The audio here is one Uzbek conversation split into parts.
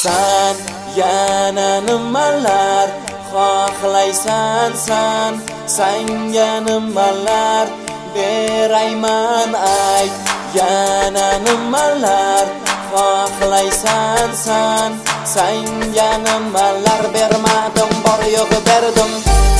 San yana nimalar xohlaysan san, sanga nimalar berayman ayt. Yana nimalar xohlaysan san, sanga nimalar bermadim, bor yo'q berdim.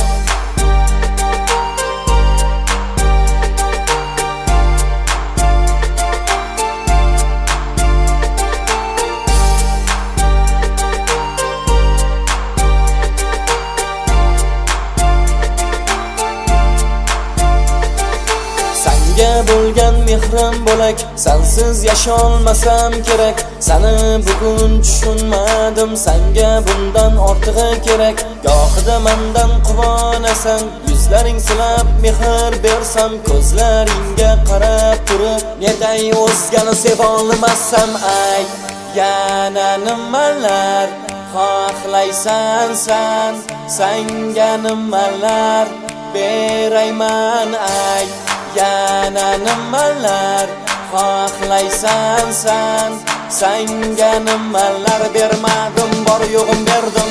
Senga bo'lgan mehrim bo'lak, sensiz yasholmasam kerak. Seni bugun tushunmadim, senga bundan ortig'i kerak. Gohida mendan quvonasan, yuzlaring silab mehr bersam, ko'zlaringga qarab turib, neday o'zgani sevolmasam ay. Yana nimalar xohlaysan san, sanga nimalar berayman ay. Yana nimalar xohlaysan san, sanga nimalar bermadim, bor yo'g'im berdim.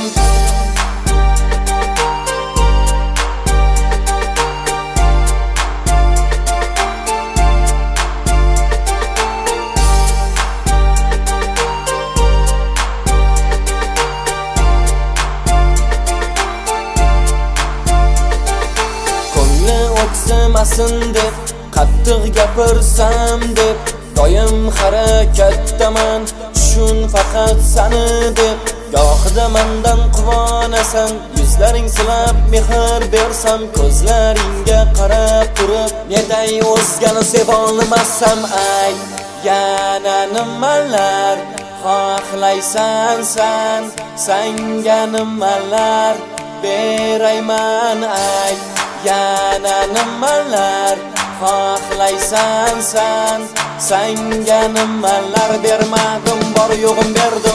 O'ksimasin deb qattiq gapirsam deb, doim harakatdaman, tushun faqat seni deb. Gohida mendan quvonasan, yuzlaring silab mehr bersam, ko'zlaringga qarab turib, neday o'zgani sevolmasam ay. Yana nimalar xohlaysan san, sanga nimalar berayman ay. Yana nimalar xohlaysan san, sanga nimalar bermadim, bor yo'g'im berdim.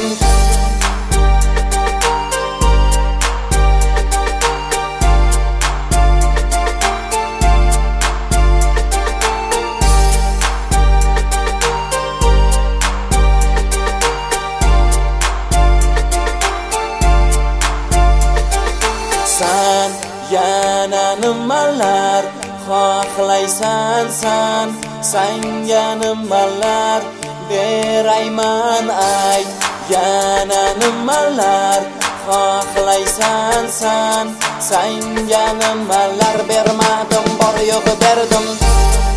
San yana nimalar xohlaysan san, sanga nimalar berayman ay. Yana nimalar xohlaysan san, sanga nimalar bermadim, bor yo'q berdim.